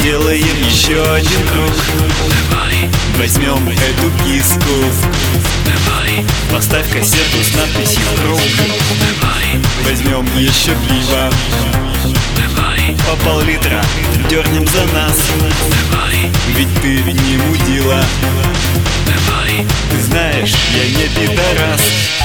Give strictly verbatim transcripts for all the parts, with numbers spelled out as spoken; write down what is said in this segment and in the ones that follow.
Сделаем еще один круг. Возьмем эту киску, поставь кассету с надписью «Круг». Возьмем еще пиво, по пол-литра дернем за нас. Ведь ты не мудила, ты знаешь, я не пидорас.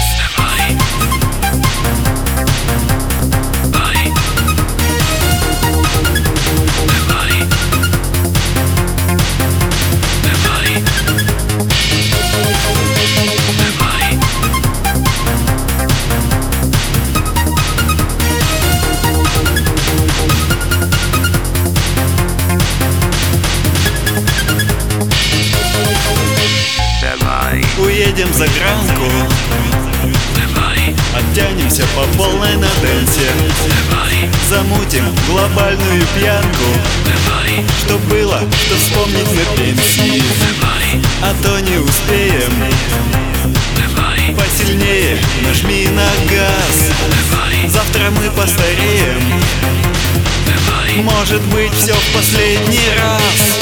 Уедем за гранку, оттянемся по полной на дэнсе, замутим глобальную пьянку, что было, что вспомнить на пенсии. А то не успеем, посильнее нажми на газ. Завтра мы постареем, может быть, все в последний раз.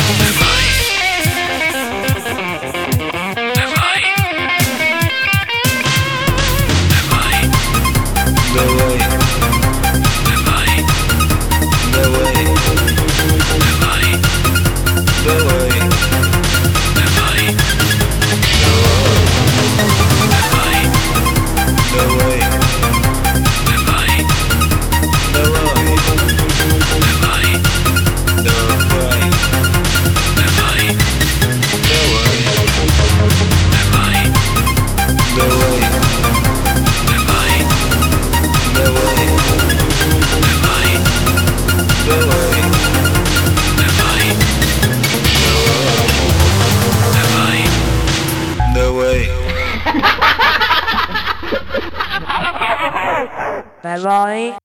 Давай, давай, давай, давай, давай, Bye bye.